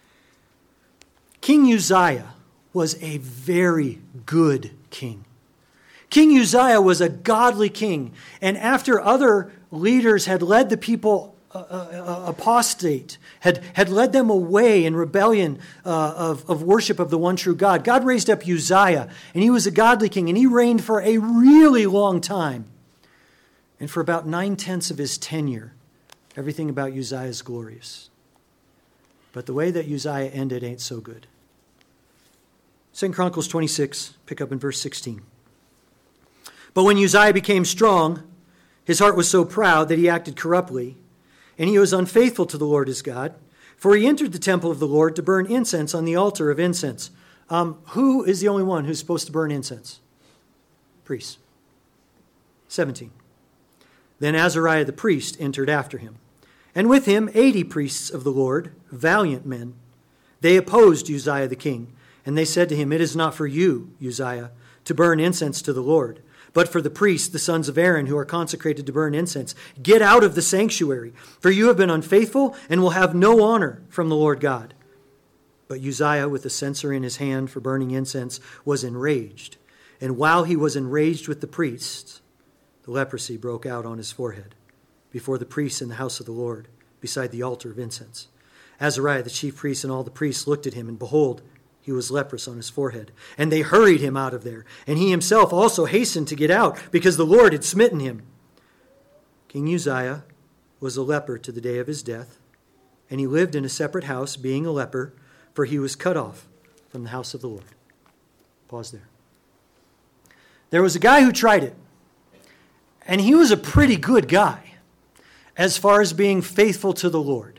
King Uzziah was a very good king. King Uzziah was a godly king. And after other leaders had led the people Uh, uh, apostate, had, had led them away in rebellion uh, of, of worship of the one true God, God raised up Uzziah, and he was a godly king, and he reigned for a really long time. And for about nine-tenths of his tenure, everything about Uzziah is glorious. But the way that Uzziah ended ain't so good. Second Chronicles twenty-six, pick up in verse sixteen. But when Uzziah became strong, his heart was so proud that he acted corruptly, and he was unfaithful to the Lord his God, for he entered the temple of the Lord to burn incense on the altar of incense. Um, who is the only one who's supposed to burn incense? Priests. seventeen. Then Azariah the priest entered after him, and with him eighty priests of the Lord, valiant men. They opposed Uzziah the king, and they said to him, "It is not for you, Uzziah, to burn incense to the Lord, but for the priests, the sons of Aaron, who are consecrated to burn incense. Get out of the sanctuary, for you have been unfaithful and will have no honor from the Lord God." But Uzziah, with a censer in his hand for burning incense, was enraged. And while he was enraged with the priests, the leprosy broke out on his forehead before the priests in the house of the Lord, beside the altar of incense. Azariah, the chief priest, and all the priests looked at him, and behold, he was leprous on his forehead. And they hurried him out of there. And he himself also hastened to get out, because the Lord had smitten him. King Uzziah was a leper to the day of his death, and he lived in a separate house, being a leper, for he was cut off from the house of the Lord. Pause there. There was a guy who tried it, and he was a pretty good guy as far as being faithful to the Lord.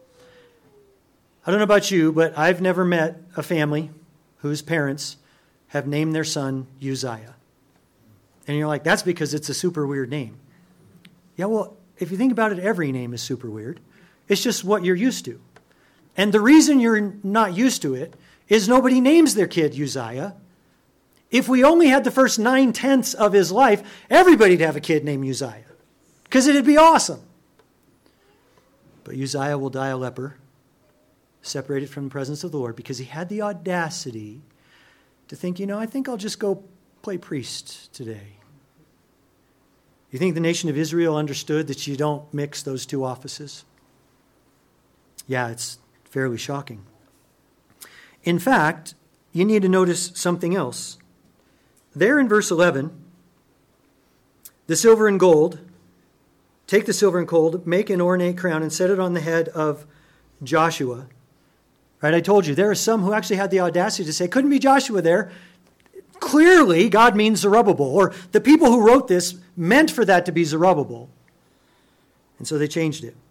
I don't know about you, but I've never met a family whose parents have named their son Uzziah. And you're like, that's because it's a super weird name. Yeah, well, if you think about it, every name is super weird. It's just what you're used to. And the reason you're not used to it is nobody names their kid Uzziah. If we only had the first nine-tenths of his life, everybody'd have a kid named Uzziah, because it'd be awesome. But Uzziah will die a leper, separated from the presence of the Lord, because he had the audacity to think, you know, I think I'll just go play priest today. You think the nation of Israel understood that you don't mix those two offices? Yeah, it's fairly shocking. In fact, you need to notice something else. There in verse eleven, the silver and gold, take the silver and gold, make an ornate crown, and set it on the head of Joshua. Right, I told you, there are some who actually had the audacity to say, couldn't be Joshua there. Clearly, God means Zerubbabel, or the people who wrote this meant for that to be Zerubbabel. And so they changed it.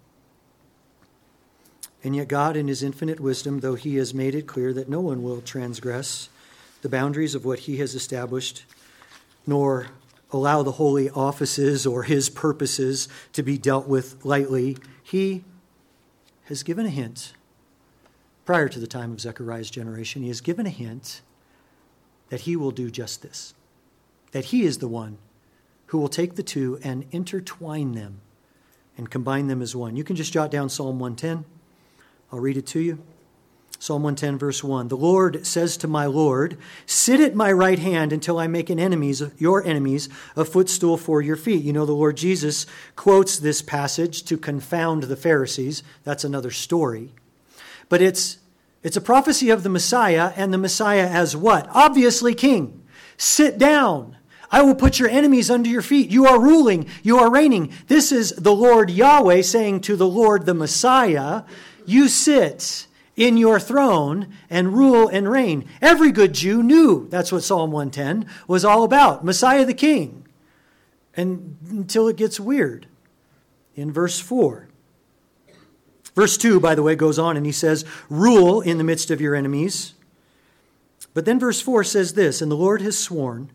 And yet God, in his infinite wisdom, though he has made it clear that no one will transgress the boundaries of what he has established, nor allow the holy offices or his purposes to be dealt with lightly, he has given a hint. Prior to the time of Zechariah's generation, he has given a hint that he will do just this, that he is the one who will take the two and intertwine them and combine them as one. You can just jot down Psalm one ten. I'll read it to you. Psalm one ten, verse one. The Lord says to my Lord, sit at my right hand until I make an enemies, your enemies a footstool for your feet. You know, the Lord Jesus quotes this passage to confound the Pharisees. That's another story. But it's it's a prophecy of the Messiah, and the Messiah as what? Obviously king. Sit down. I will put your enemies under your feet. You are ruling. You are reigning. This is the Lord Yahweh saying to the Lord, the Messiah, you sit in your throne and rule and reign. Every good Jew knew that's what Psalm one ten was all about. Messiah the king. And until it gets weird. In verse four. Verse two, by the way, goes on and he says, rule in the midst of your enemies. But then verse four says this, and the Lord has sworn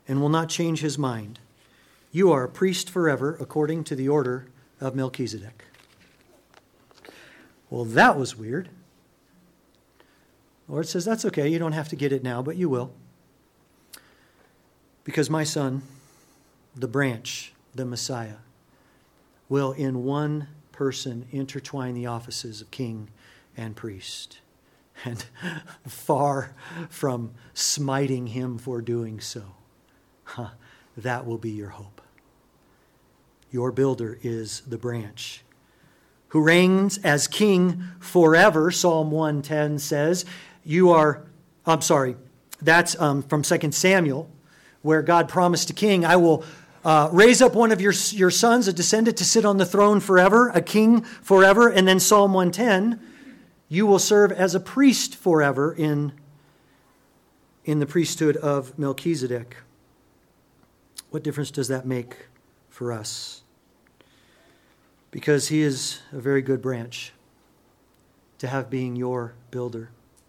and will not change his mind. You are a priest forever, according to the order of Melchizedek. Well, that was weird. The Lord says, that's okay. You don't have to get it now, but you will. Because my son, the branch, the Messiah, will in one person intertwine the offices of king and priest. And far from smiting him for doing so, huh, that will be your hope. Your builder is the branch, who reigns as king forever. Psalm one ten says, you are, I'm sorry, that's um, from Second Samuel, where God promised a king, I will uh, raise up one of your, your sons, a descendant, to sit on the throne forever, a king forever. And then Psalm one ten, you will serve as a priest forever in, in the priesthood of Melchizedek. What difference does that make for us? Because he is a very good branch to have being your builder.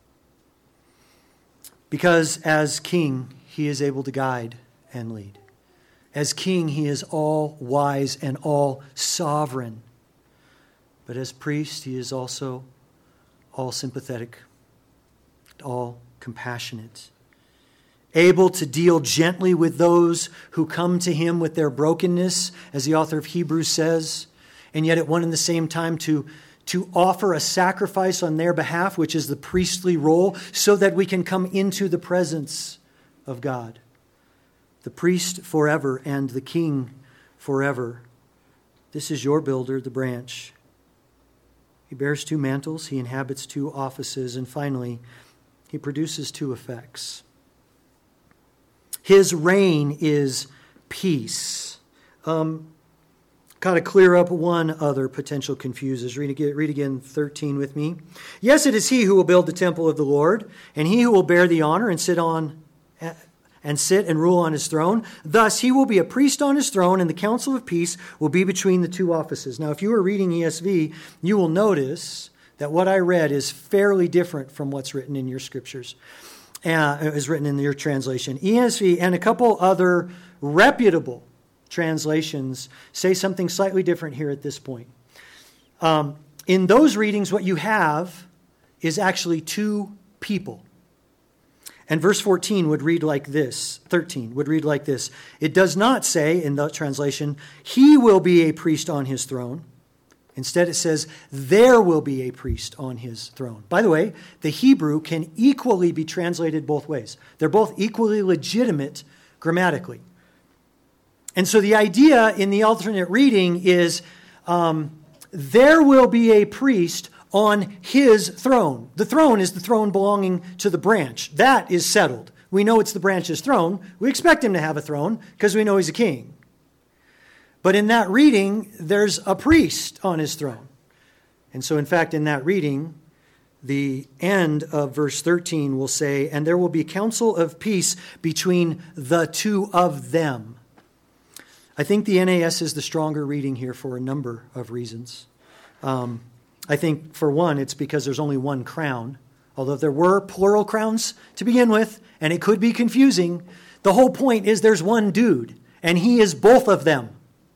Because as king, he is able to guide and lead. As king, he is all wise and all sovereign. But as priest, he is also all sympathetic, all compassionate, able to deal gently with those who come to him with their brokenness, as the author of Hebrews says, and yet at one and the same time to, to offer a sacrifice on their behalf, which is the priestly role, so that we can come into the presence of God. The priest forever and the king forever. This is your builder, the branch. He bears two mantles, he inhabits two offices, and finally, he produces two effects. His reign is peace. Um, Got to clear up one other potential confusers. Read again, read again thirteen with me. Yes, it is he who will build the temple of the Lord, and he who will bear the honor and sit on and sit and rule on his throne. Thus he will be a priest on his throne, and the council of peace will be between the two offices. Now, if you are reading E S V, you will notice that what I read is fairly different from what's written in your scriptures. Uh, is written in your translation. E S V and a couple other reputable translations say something slightly different here at this point. Um, in those readings, what you have is actually two people. And verse fourteen would read like this, thirteen would read like this. It does not say in the translation, he will be a priest on his throne. Instead, it says, there will be a priest on his throne. By the way, the Hebrew can equally be translated both ways. They're both equally legitimate grammatically. And so the idea in the alternate reading is um, there will be a priest on his throne. The throne is the throne belonging to the branch. That is settled. We know it's the branch's throne. We expect him to have a throne because we know he's a king. But in that reading, there's a priest on his throne. And so, in fact, in that reading, the end of verse thirteen will say, and there will be counsel of peace between the two of them. I think the N A S is the stronger reading here for a number of reasons. Um, I think, for one, it's because there's only one crown. Although there were plural crowns to begin with, and it could be confusing, the whole point is there's one dude, and he is both of them.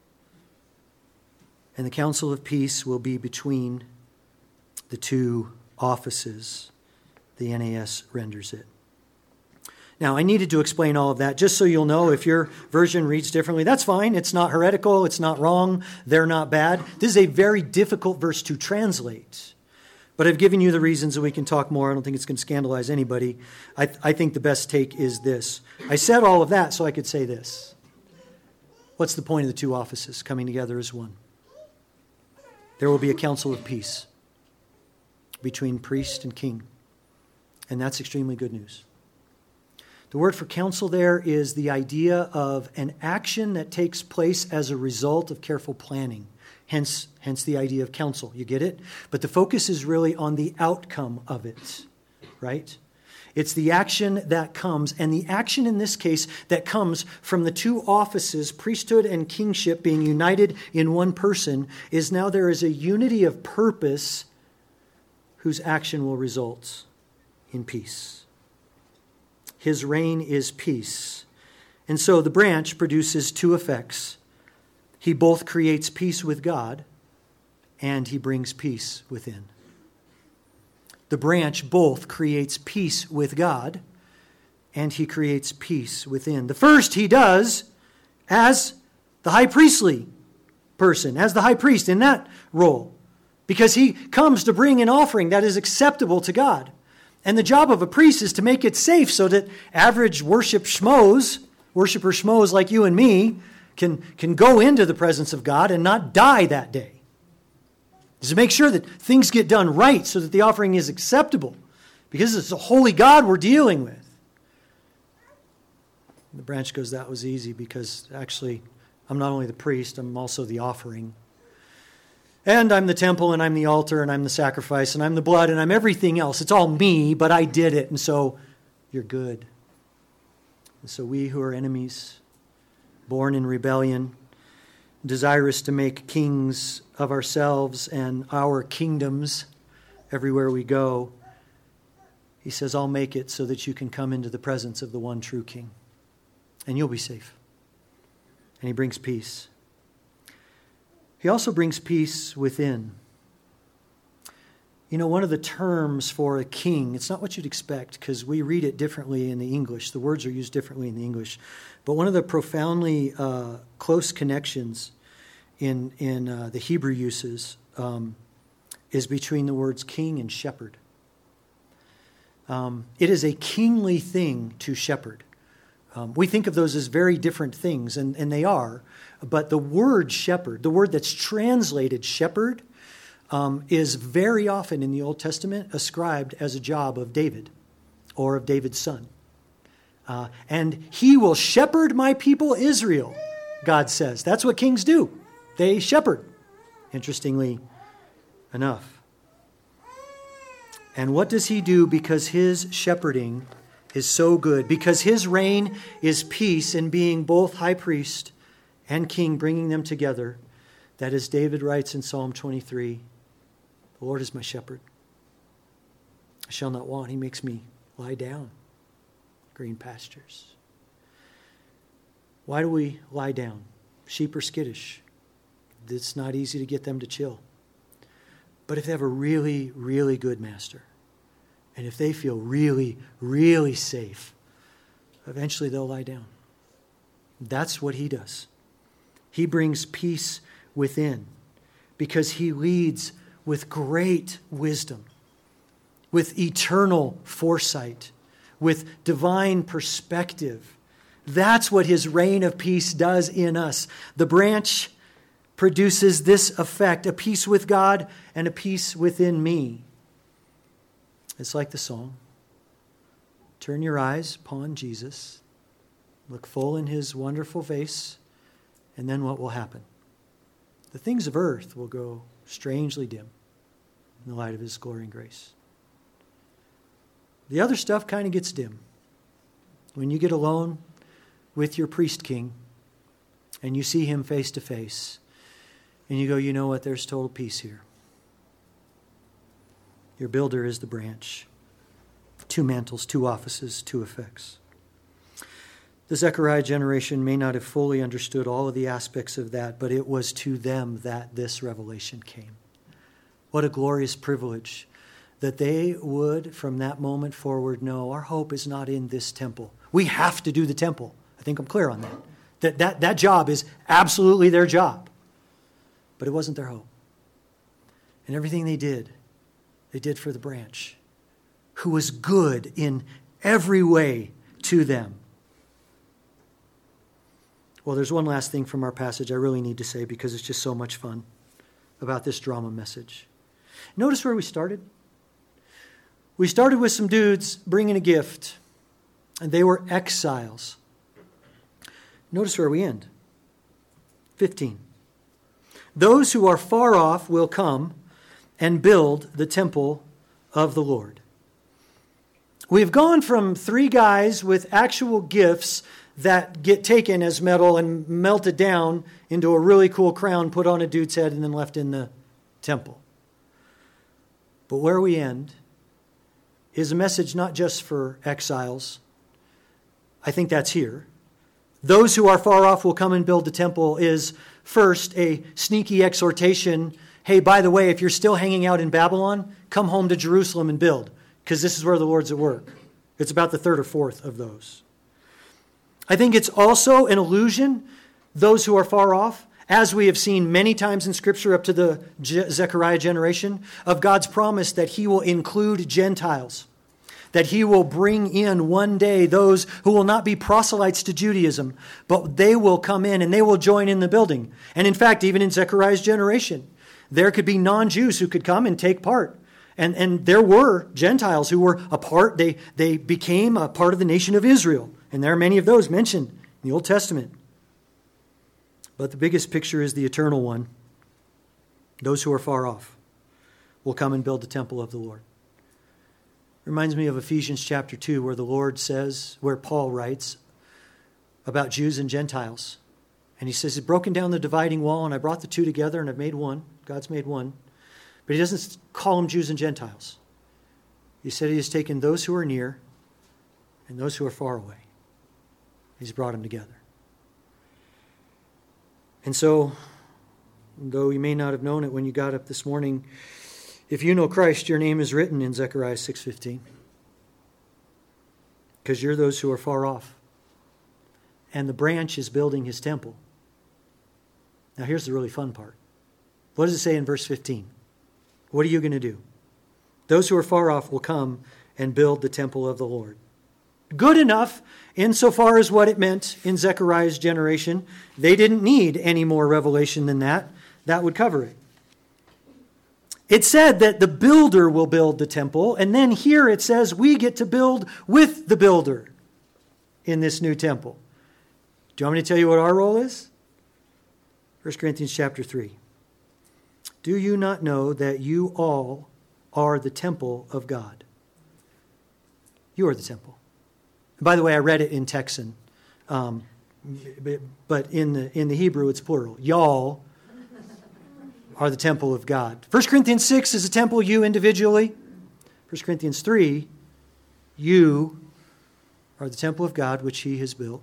And the counsel of peace will be between the two offices. The N A S renders it. Now, I needed to explain all of that just so you'll know if your version reads differently. That's fine. It's not heretical. It's not wrong. They're not bad. This is a very difficult verse to translate. But I've given you the reasons and we can talk more. I don't think it's going to scandalize anybody. I, th- I think the best take is this. I said all of that so I could say this. What's the point of the two offices coming together as one? There will be a council of peace between priest and king. And that's extremely good news. The word for counsel there is the idea of an action that takes place as a result of careful planning. Hence, hence the idea of counsel. You get it? But the focus is really on the outcome of it, right? It's the action that comes, and the action in this case that comes from the two offices, priesthood and kingship, being united in one person, is now there is a unity of purpose whose action will result in peace. His reign is peace. And so the branch produces two effects. He both creates peace with God and he brings peace within. The branch both creates peace with God and he creates peace within. The first he does as the high priestly person, as the high priest in that role, because he comes to bring an offering that is acceptable to God. And the job of a priest is to make it safe so that average worship schmoes, worshiper schmoes like you and me, can, can go into the presence of God and not die that day. Is to make sure that things get done right so that the offering is acceptable, because it's a holy God we're dealing with. The branch goes, that was easy, because actually I'm not only the priest, I'm also the offering. And I'm the temple, and I'm the altar, and I'm the sacrifice, and I'm the blood, and I'm everything else. It's all me, but I did it, and so you're good. And so we who are enemies, born in rebellion, desirous to make kings of ourselves and our kingdoms everywhere we go, he says, I'll make it so that you can come into the presence of the one true King, and you'll be safe. And he brings peace. He also brings peace within. You know, one of the terms for a king, it's not what you'd expect, because we read it differently in the English. The words are used differently in the English. But one of the profoundly uh, close connections in, in uh, the Hebrew uses um, is between the words king and shepherd. Um, it is a kingly thing to shepherd. Um, we think of those as very different things, and, and they are. But the word shepherd, the word that's translated shepherd, um, is very often in the Old Testament ascribed as a job of David or of David's son. Uh, and he will shepherd my people Israel, God says. That's what kings do. They shepherd, interestingly enough. And what does he do because his shepherding is so good? Because his reign is peace in being both high priest and king, bringing them together. That is, David writes in Psalm twenty-three, the Lord is my shepherd. I shall not want. He makes me lie down in green pastures. Why do we lie down? Sheep are skittish. It's not easy to get them to chill. But if they have a really, really good master, and if they feel really, really safe, eventually they'll lie down. That's what he does. He brings peace within because he leads with great wisdom, with eternal foresight, with divine perspective. That's what his reign of peace does in us. The branch produces this effect, a peace with God and a peace within me. It's like the song. Turn your eyes upon Jesus. Look full in his wonderful face. And then what will happen? The things of earth will go strangely dim in the light of his glory and grace. The other stuff kind of gets dim. When you get alone with your priest king and you see him face to face and you go, you know what, there's total peace here. Your builder is the branch. Two mantles, two offices, two effects. The Zechariah generation may not have fully understood all of the aspects of that, but it was to them that this revelation came. What a glorious privilege that they would, from that moment forward, know our hope is not in this temple. We have to do the temple. I think I'm clear on that. That, that, that job is absolutely their job. But it wasn't their hope. And everything they did, they did for the branch, who was good in every way to them. Well, there's one last thing from our passage I really need to say because it's just so much fun about this drama message. Notice where we started. We started with some dudes bringing a gift, and they were exiles. Notice where we end. fifteen. Those who are far off will come and build the temple of the Lord. We've gone from three guys with actual gifts that get taken as metal and melted down into a really cool crown put on a dude's head and then left in the temple. But where we end is a message not just for exiles. I think that's here. those who are far off will come and build the temple is first a sneaky exhortation. Hey, by the way, if you're still hanging out in Babylon, come home to Jerusalem and build, because this is where the Lord's at work. It's about the third or fourth of those. I think it's also an allusion, those who are far off, as we have seen many times in Scripture up to the Je- Zechariah generation, of God's promise that he will include Gentiles, that he will bring in one day those who will not be proselytes to Judaism, but they will come in and they will join in the building. And in fact, even in Zechariah's generation, there could be non-Jews who could come and take part. And, and there were Gentiles who were a part, they, they became a part of the nation of Israel. And there are many of those mentioned in the Old Testament. But the biggest picture is the eternal one. Those who are far off will come and build the temple of the Lord. Reminds me of Ephesians chapter two, where the Lord says, where Paul writes about Jews and Gentiles. And he says, he's broken down the dividing wall, and I brought the two together, and I've made one. God's made one. But he doesn't call them Jews and Gentiles. He said he has taken those who are near and those who are far away. He's brought them together. And so, though you may not have known it when you got up this morning, if you know Christ, your name is written in Zechariah six fifteen. Because you're those who are far off. And the branch is building his temple. Now here's the really fun part. What does it say in verse fifteen? What are you going to do? Those who are far off will come and build the temple of the Lord. Good enough insofar as what it meant in Zechariah's generation. They didn't need any more revelation than that. That would cover it. It said that the builder will build the temple, and then here it says we get to build with the builder in this new temple. Do you want me to tell you what our role is? First Corinthians chapter three. Do you not know that you all are the temple of God? You are the temple. And by the way, I read it in Texan, um, but in the in the Hebrew it's plural. Y'all are the temple of God. First Corinthians six is a temple, you individually. First Corinthians three, you are the temple of God which he has built.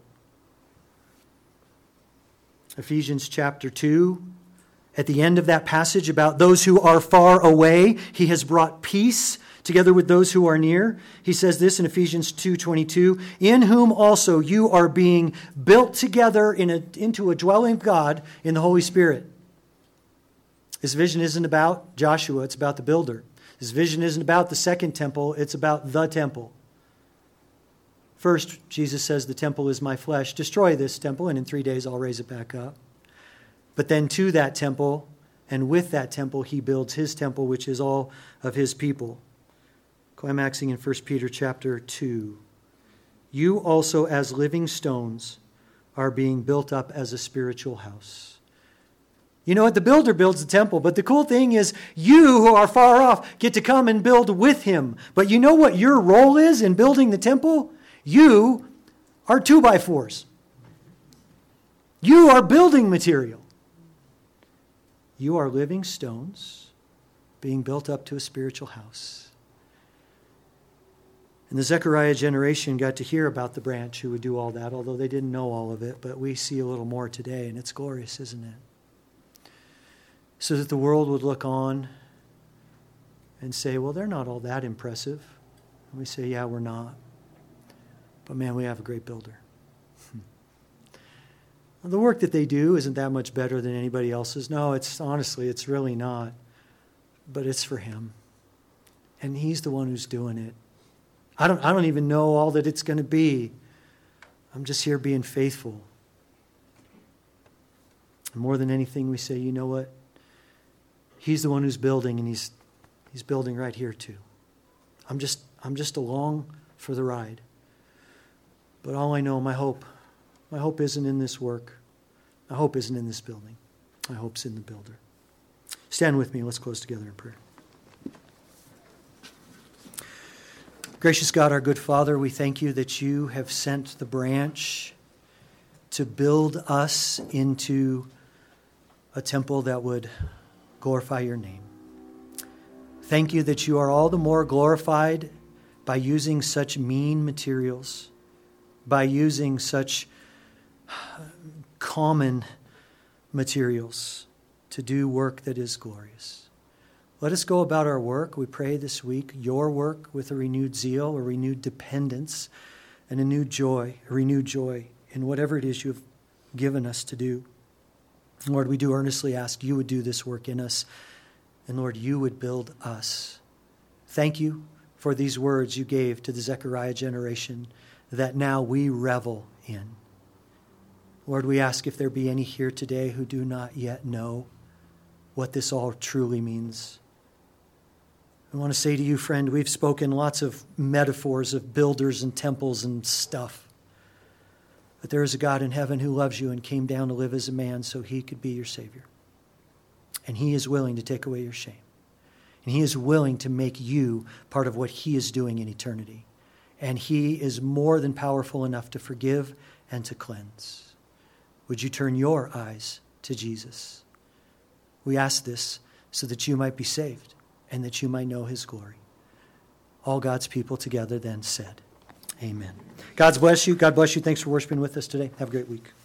Ephesians chapter two, at the end of that passage about those who are far away, he has brought peace together with those who are near. He says this in Ephesians two twenty-two, in whom also you are being built together in a, into a dwelling of God in the Holy Spirit. This vision isn't about Joshua, it's about the builder. This vision isn't about the second temple, it's about the temple. First, Jesus says, the temple is my flesh. Destroy this temple, and in three days I'll raise it back up. But then to that temple, and with that temple, he builds his temple, which is all of his people. Climaxing in First Peter chapter two. You also, as living stones, are being built up as a spiritual house. You know what? The builder builds the temple, but the cool thing is you who are far off get to come and build with him. But you know what your role is in building the temple? You are two by fours. You are building material. You are living stones being built up to a spiritual house. And the Zechariah generation got to hear about the branch who would do all that, although they didn't know all of it, but we see a little more today, and it's glorious, isn't it? So that the world would look on and say, well, they're not all that impressive. And we say, yeah, we're not. But man, we have a great builder. Well, the work that they do isn't that much better than anybody else's. No, it's honestly, it's really not. But it's for him. And he's the one who's doing it. I don't, I don't even know all that it's going to be. I'm just here being faithful. And more than anything, we say, you know what? He's the one who's building, and he's he's building right here too. I'm just I'm just along for the ride. But all I know, my hope, my hope isn't in this work. My hope isn't in this building. My hope's in the builder. Stand with me. Let's close together in prayer. Gracious God, our good Father, we thank you that you have sent the branch to build us into a temple that would glorify your name. Thank you that you are all the more glorified by using such mean materials, by using such common materials to do work that is glorious. Let us go about our work, we pray this week, your work with a renewed zeal, a renewed dependence, and a new joy, a renewed joy in whatever it is you have given us to do. Lord, we do earnestly ask you would do this work in us, and Lord, you would build us. Thank you for these words you gave to the Zechariah generation that now we revel in. Lord, we ask if there be any here today who do not yet know what this all truly means. I want to say to you, friend, we've spoken lots of metaphors of builders and temples and stuff. But there is a God in heaven who loves you and came down to live as a man so he could be your Savior. And he is willing to take away your shame. And he is willing to make you part of what he is doing in eternity. And he is more than powerful enough to forgive and to cleanse. Would you turn your eyes to Jesus? We ask this so that you might be saved and that you might know his glory. All God's people together then said, amen. God bless you. God bless you. Thanks for worshiping with us today. Have a great week.